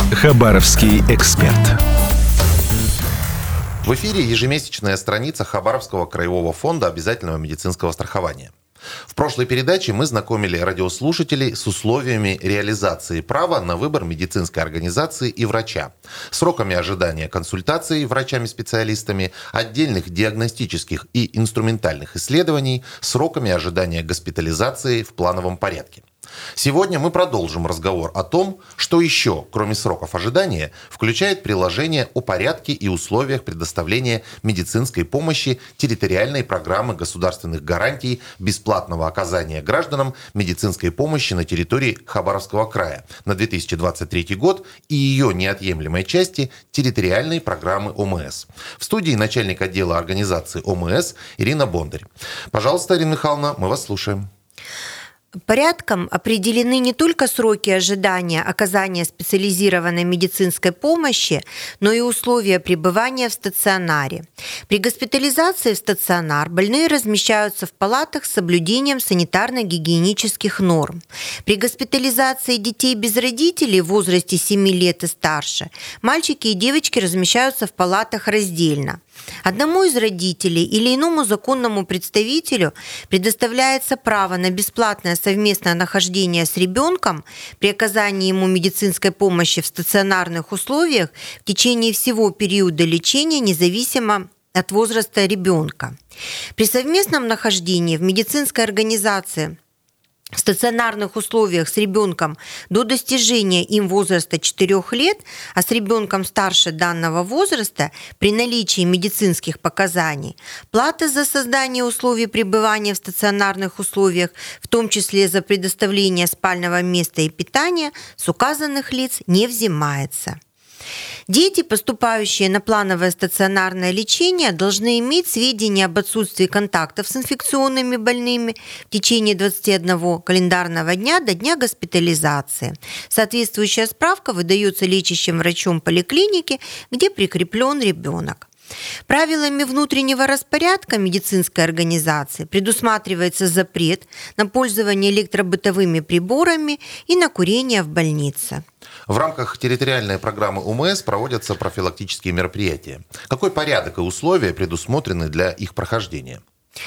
Хабаровский эксперт. В эфире ежемесячная страница Хабаровского краевого фонда обязательного медицинского страхования. В прошлой передаче мы знакомили радиослушателей с условиями реализации права на выбор медицинской организации и врача, сроками ожидания консультаций врачами-специалистами, отдельных диагностических и инструментальных исследований, сроками ожидания госпитализации в плановом порядке. Сегодня мы продолжим разговор о том, что еще, кроме сроков ожидания, включает приложение о порядке и условиях предоставления медицинской помощи территориальной программы государственных гарантий бесплатного оказания гражданам медицинской помощи на территории Хабаровского края на 2023 год и ее неотъемлемой части территориальной программы ОМС. В студии начальник отдела организации ОМС Ирина Бондарь. Пожалуйста, Ирина Михайловна, мы вас слушаем. Порядком определены не только сроки ожидания оказания специализированной медицинской помощи, но и условия пребывания в стационаре. При госпитализации в стационар больные размещаются в палатах с соблюдением санитарно-гигиенических норм. При госпитализации детей без родителей в возрасте 7 лет и старше мальчики и девочки размещаются в палатах раздельно. Одному из родителей или иному законному представителю предоставляется право на бесплатное совместное нахождение с ребенком при оказании ему медицинской помощи в стационарных условиях в течение всего периода лечения, независимо от возраста ребенка. При совместном нахождении в медицинской организации в стационарных условиях с ребенком до достижения им возраста 4 лет, а с ребенком старше данного возраста при наличии медицинских показаний, плата за создание условий пребывания в стационарных условиях, в том числе за предоставление спального места и питания, с указанных лиц не взимается. Дети, поступающие на плановое стационарное лечение, должны иметь сведения об отсутствии контактов с инфекционными больными в течение 21 календарного дня до дня госпитализации. Соответствующая справка выдается лечащим врачом поликлиники, где прикреплен ребенок. Правилами внутреннего распорядка медицинской организации предусматривается запрет на пользование электробытовыми приборами и на курение в больнице. В рамках территориальной программы ОМС проводятся профилактические мероприятия. Какой порядок и условия предусмотрены для их прохождения?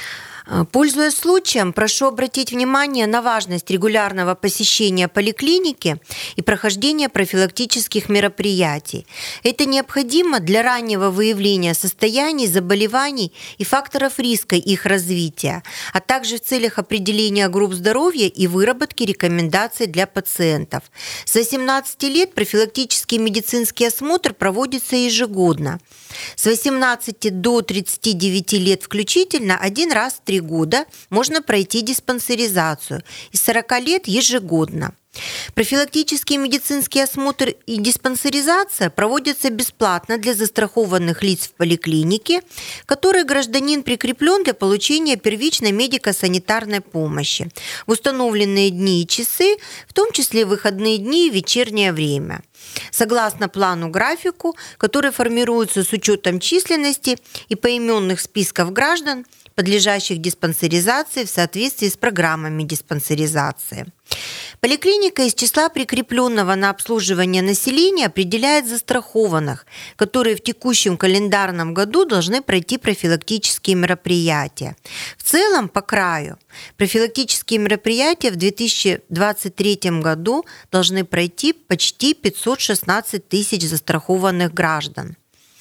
Пользуясь случаем, прошу обратить внимание на важность регулярного посещения поликлиники и прохождения профилактических мероприятий. Это необходимо для раннего выявления состояний, заболеваний и факторов риска их развития, а также в целях определения групп здоровья и выработки рекомендаций для пациентов. С 18 лет профилактический медицинский осмотр проводится ежегодно. С 18 до 39 лет включительно один раз в 3 года можно пройти диспансеризацию, и с 40 лет ежегодно. Профилактический медицинский осмотр и диспансеризация проводятся бесплатно для застрахованных лиц в поликлинике, которой гражданин прикреплен для получения первичной медико-санитарной помощи в установленные дни и часы, в том числе выходные дни и вечернее время, согласно плану-графику, который формируется с учетом численности и поименных списков граждан, подлежащих диспансеризации в соответствии с программами диспансеризации. Поликлиника из числа прикрепленного на обслуживание населения определяет застрахованных, которые в текущем календарном году должны пройти профилактические мероприятия. В целом, по краю, профилактические мероприятия в 2023 году должны пройти почти 516 тысяч застрахованных граждан.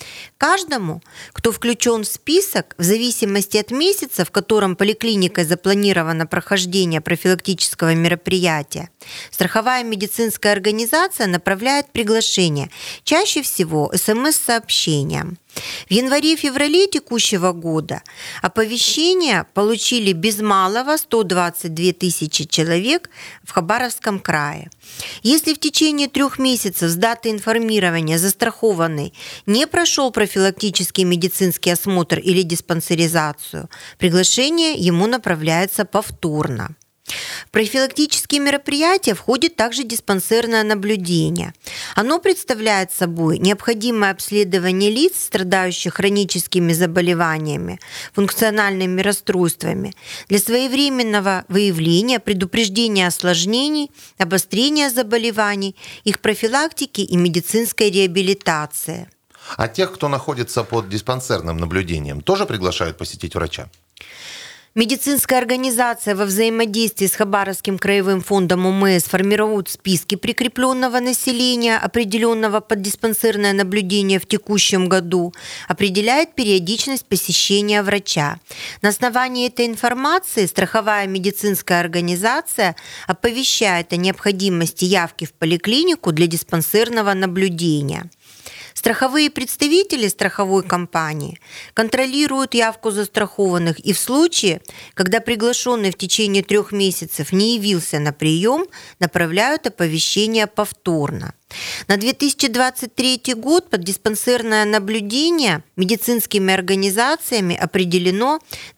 Каждому, кто включен в список, в зависимости от месяца, в котором поликлиникой запланировано прохождение профилактического мероприятия, страховая медицинская организация направляет приглашение, чаще всего СМС-сообщением. В январе-феврале текущего года оповещения получили без малого 122 тысячи человек в Хабаровском крае. Если в течение 3 месяцев с даты информирования застрахованный не прошел профилактический медицинский осмотр или диспансеризацию, приглашение ему направляется повторно. В профилактические мероприятия входит также диспансерное наблюдение. Оно представляет собой необходимое обследование лиц, страдающих хроническими заболеваниями, функциональными расстройствами, для своевременного выявления, предупреждения осложнений, обострения заболеваний, их профилактики и медицинской реабилитации. А тех, кто находится под диспансерным наблюдением, тоже приглашают посетить врача? Медицинская организация во взаимодействии с Хабаровским краевым фондом ОМС формирует списки прикрепленного населения, определенного под диспансерное наблюдение в текущем году, определяет периодичность посещения врача. На основании этой информации страховая медицинская организация оповещает о необходимости явки в поликлинику для диспансерного наблюдения. Страховые представители страховой компании контролируют явку застрахованных и в случае, когда приглашенный в течение 3 месяцев не явился на прием, направляют оповещение повторно. На 2023 год под диспансерное наблюдение медицинскими организациями определено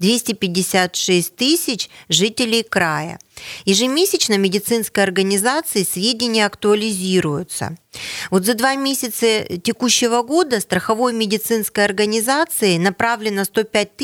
256 тысяч жителей края. Ежемесячно медицинской организации сведения актуализируются. Вот за 2 месяца текущего года страховой медицинской организацией направлено 105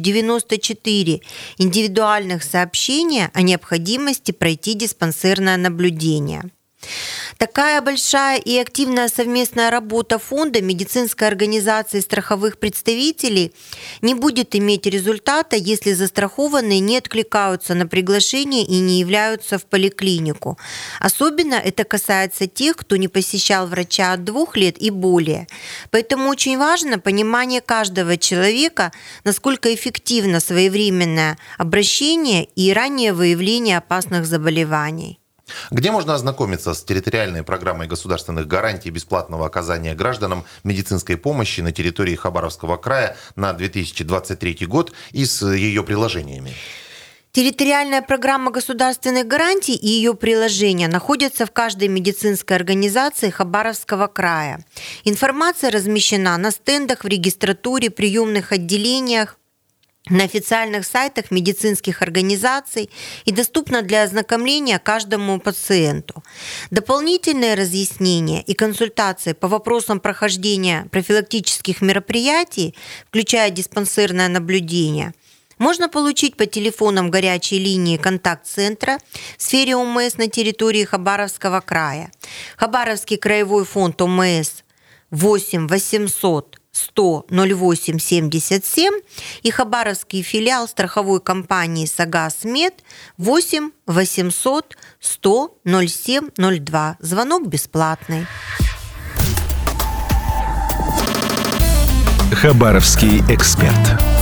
094 индивидуальных сообщения о необходимости пройти диспансерное наблюдение. Такая большая и активная совместная работа фонда, медицинской организации и страховых представителей не будет иметь результата, если застрахованные не откликаются на приглашение и не являются в поликлинику. Особенно это касается тех, кто не посещал врача от 2 лет и более. Поэтому очень важно понимание каждого человека, насколько эффективно своевременное обращение и раннее выявление опасных заболеваний. Где можно ознакомиться с территориальной программой государственных гарантий бесплатного оказания гражданам медицинской помощи на территории Хабаровского края на 2023 год и с ее приложениями? Территориальная программа государственных гарантий и ее приложения находятся в каждой медицинской организации Хабаровского края. Информация размещена на стендах, в регистратуре, приемных отделениях, на официальных сайтах медицинских организаций и доступна для ознакомления каждому пациенту. Дополнительные разъяснения и консультации по вопросам прохождения профилактических мероприятий, включая диспансерное наблюдение, можно получить по телефонам горячей линии контакт-центра в сфере ОМС на территории Хабаровского края. Хабаровский краевой фонд ОМС 8 800 100 08 77 и Хабаровский филиал страховой компании «Сагаз-Мед» 8 800 100 07 02. Звонок бесплатный. Хабаровский эксперт.